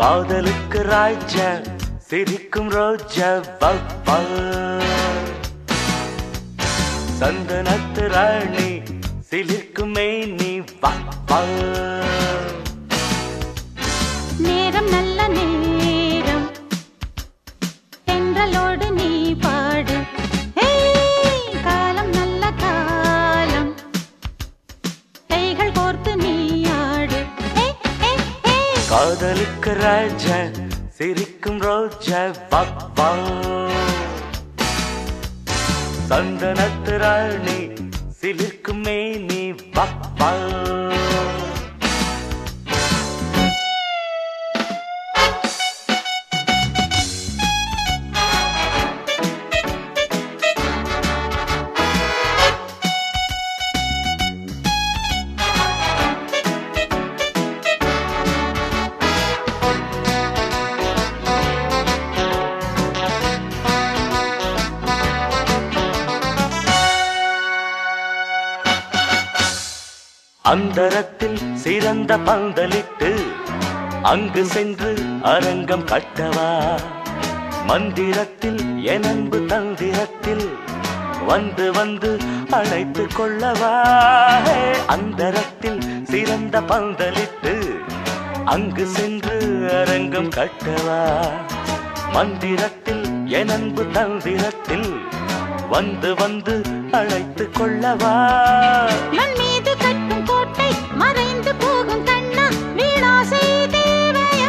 காதலுக்கு ராஜா சிரிக்கும் ரோஜா வவ்வா சந்தனத்து ராணி சிலிர்க்கும் மேனி வவ்வா நேரம் நல்ல நேரம் தென்றலோடு நீ பாடு காலம் நல்ல காலம் கைகள் கோர்த்து நீ ஆடு காதலுக்கு ராஜா சிரிக்கும் ரோஜா வவ்வா சந்தனத்து ராணி சிலிர்க்கும் மேனி வவ்வா அந்தரத்தில் சிறந்த பந்தலிட்டு அங்கு சென்று அரங்கம் கட்டவா மந்திரத்தில் என் அன்பு தந்திரத்தில் வந்து வந்து அழைத்து கொள்ளவா அந்தரத்தில் சிறந்த பந்தலிட்டு அங்கு சென்று அரங்கம் கட்டவா மந்திரத்தில் என் அன்பு தந்திரத்தில் வந்து வந்து அழைத்து கொள்ளவா மறைந்து போகும் கண்ணா வீணாசை தேவையா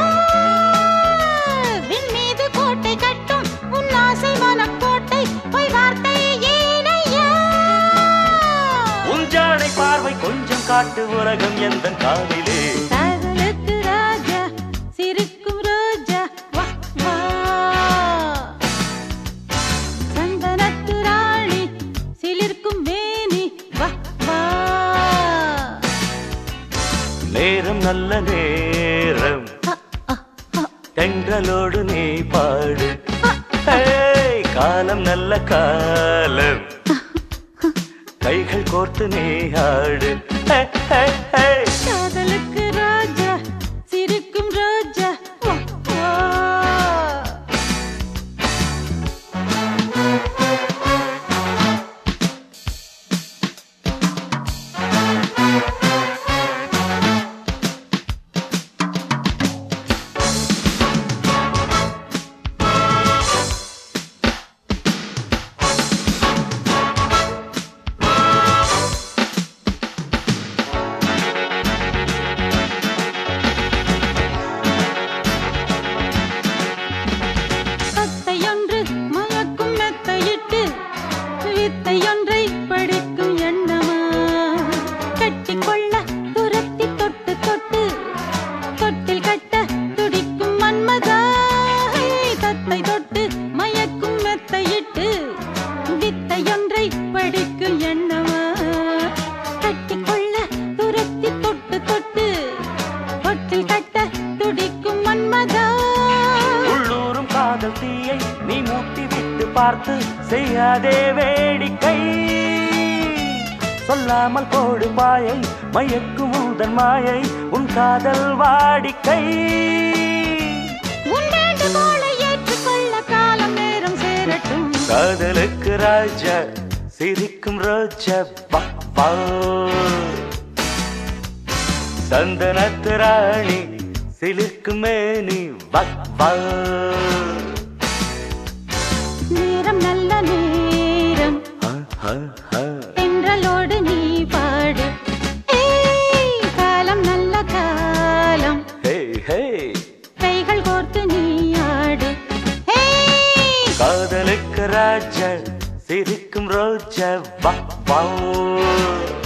விண் மீது கோட்டை கட்டும் உன் ஆசை மனக்கோட்டை பொய் வார்த்தை ஏனையா உன் ஜாடை பார்வை கொஞ்சம் காட்டு உலகம் எந்த காதிலே காதலுக்கு ராஜா சிரிக்கும் ரோஜா வா வா சந்தனத்து ராணி சிலிர்க்கும் மேனி வா வா நேரம் நல்ல நேரம் தென்றலோடு நீ பாடு காலம் நல்ல காலம் கைகள் கோர்த்து நீ ஆடு காதலுக்கு ராஜா சிரிக்கும் ரோஜா வா வா வித்தையொன்றை படிக்கும் எண்ணமா கட்டிக்கொள்ள துரத்தி தொட்டு தொட்டு தொட்டில் கட்ட துடிக்கும் மன்மதா தத்தை தொட்டு மயக்கும் மெத்தையிட்டு வித்தையொன்றை படிக்கும் எண்ணமா கட்டிக்கொள்ள துரத்தி தொட்டு தொட்டு தொட்டில் கட்ட துடிக்கும் மன்மதா உள்ளூரும் காதல் தீயை நீ மூட்டி விட்டு பார்த்து செய்யாதே வேடிக்கை சொல்லாமல் போடு பாயை மயக்கும் உந்தன் மாயை உன் காதல் வாடிக்கை உன் வேண்டுகோளை ஏற்றுக்கொள்ள காலம் நேரம் சேரட்டும் காதலுக்கு ராஜா சிரிக்கும் ரோஜா வவ்வா சந்தனத்து ராணி சிலிர்க்கும் மேனி வவ்வா நேரம் நல்ல நேரம் தென்றலோடு நீ பாடு காலம் நல்ல காலம் கைகள் கோர்த்து நீ ஆடு காதலுக்கு ராஜா சிரிக்கும் ரோஜா வவ்வா